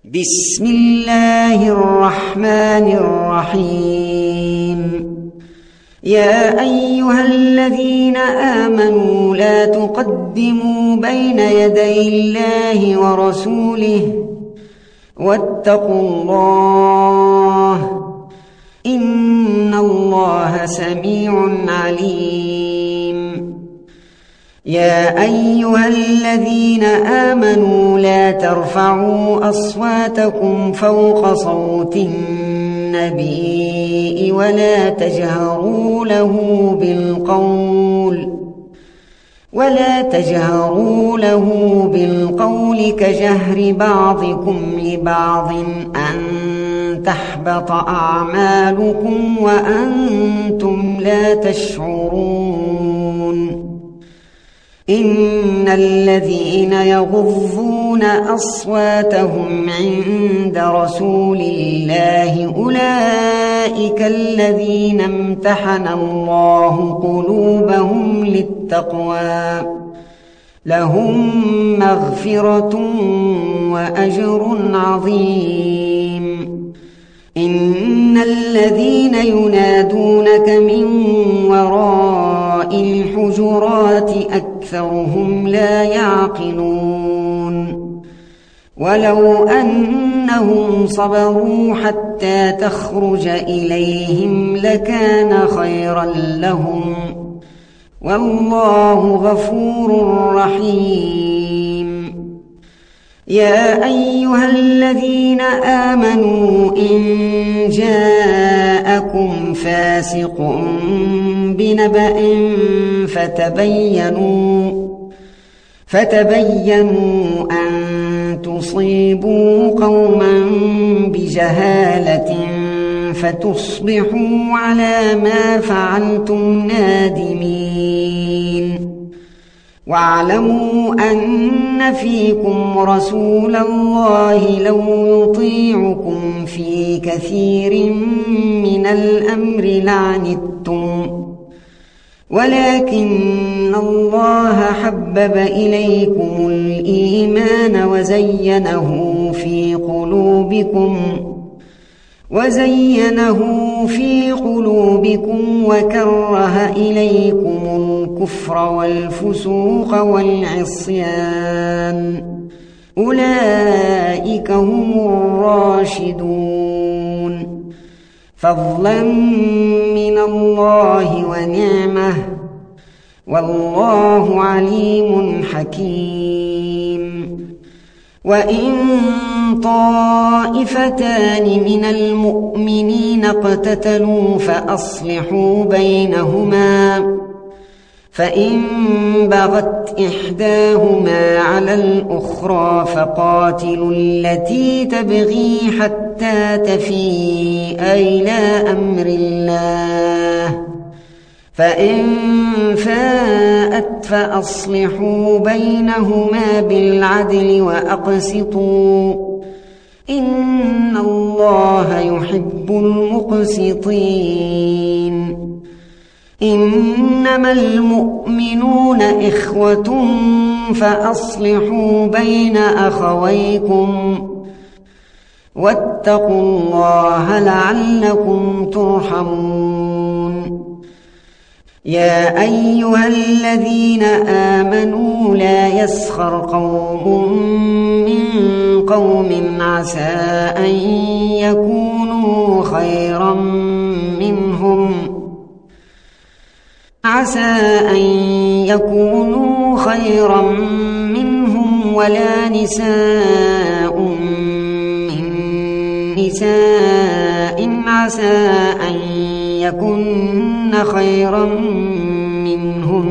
بسم الله الرحمن الرحيم. يا أيها الذين آمنوا لا تقدموا بين يدي الله ورسوله واتقوا الله إن الله سميع عليم. يا أيها الذين آمنوا لا ترفعوا أصواتكم فوق صوت النبي ولا تجهروا له بالقول كجهر بعضكم لبعض أن تحبط أعمالكم وأنتم لا تشعرون. إن الذين يغضون أصواتهم عند رسول الله أولئك الذين امتحن الله قلوبهم للتقوى لهم مغفرة وأجر عظيم. إن الذين ينادونك من وراء الحجرات أكثرهم لا يعقلون. ولو أنهم صبروا حتى تخرج إليهم لكان خيرا لهم والله غفور رحيم. يا أيها الذين آمنوا إن جاءكم فاسق بنبأ فتبينوا أن تصيبوا قوما بجهالة فتصبحوا على ما فعلتم نادمين. واعلموا أن فيكم رسول الله لو يطيعكم في كثير من الأمر لعنتم ولكن الله حبب إليكم الإيمان وزينه في قلوبكم وكره إليكم الكفر والفسوق والعصيان أولئك هم الراشدون فضلا من الله ونعمه والله عليم حكيم. وإن طائفتان من المؤمنين اقتتلوا فأصلحوا بينهما فإن بغت إحداهما على الأخرى فقاتلوا التي تبغي حتى تفيء إلى أمر الله فإن فاءت فأصلحوا بينهما بالعدل وأقسطوا إن الله يحب المقسطين. إنما المؤمنون إخوة فأصلحوا بين أخويكم واتقوا الله لعلكم ترحمون. يا أيها الذين آمنوا لا يسخر قوم من قوم عسى أن يكونوا خيرا منهم ولا نساء من نساء عسى أن يكن خيرا منهم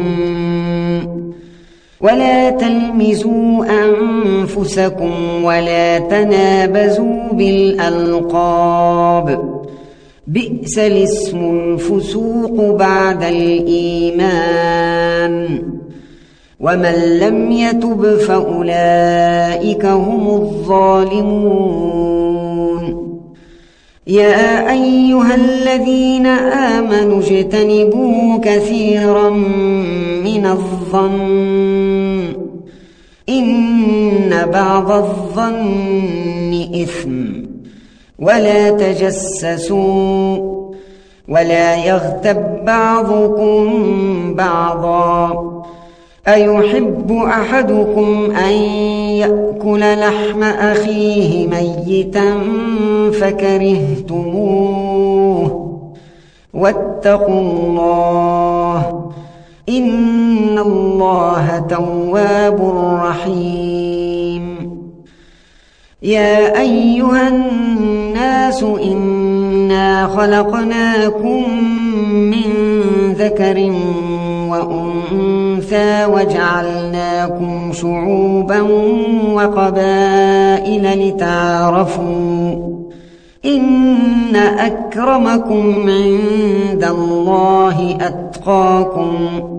ولا تلمزوا أنفسكم ولا تنابزوا بالألقاب بئس الاسم الفسوق بعد الإيمان ومن لم يتب فأولئك هم الظالمون. يا أيها الذين آمنوا اجتنبوا كثيرا من الظن إن بعض الظن إثم ولا تجسسوا ولا يغتب بعضكم بعضا أيحب أحدكم أن يأكل لحم أخيه ميتا فكرهتموه واتقوا الله إن الله تواب رحيم يا أيها الناس إنا خلقناكم من ذكر وأنثى وجعلناكم شعوبا وقبائل لتعارفوا إن أكرمكم عند الله أتقاكم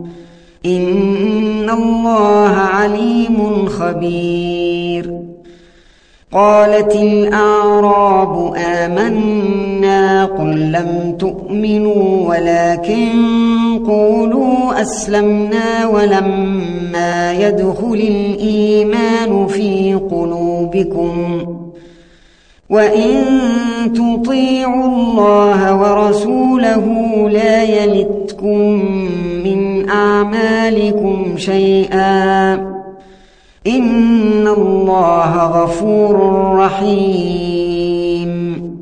إن الله عليم خبير قالت الأعراب آمنا قل لم تؤمنوا ولكن قولوا أسلمنا ولما يدخل الإيمان في قلوبكم وإن تطيعوا الله ورسوله لا يلتكم من أعمالكم شيئا إن الله غفور رحيم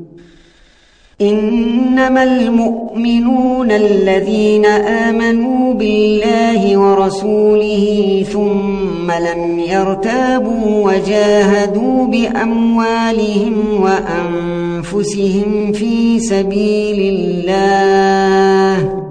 إنما المؤمنون الذين آمنوا بالله ورسوله ثم لم يرتابوا وجاهدوا بأموالهم وأنفسهم في سبيل الله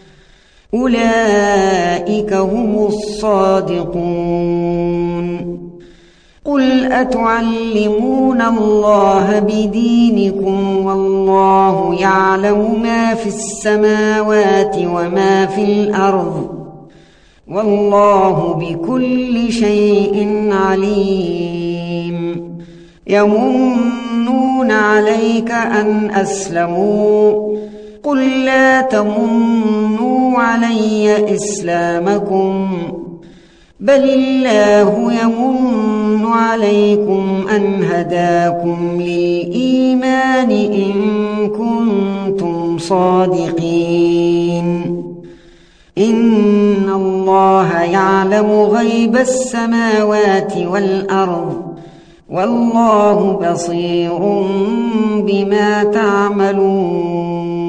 أولئك هم الصادقون قل أتعلمون الله بدينكم والله يعلم ما في السماوات وما في الأرض والله بكل شيء عليم يمنون عليك أن أسلموا قل لا تمنوا علي إسلامكم بل الله يمن عليكم أن هداكم للإيمان إن كنتم صادقين إن الله يعلم غيب السماوات والأرض والله بصير بما تعملون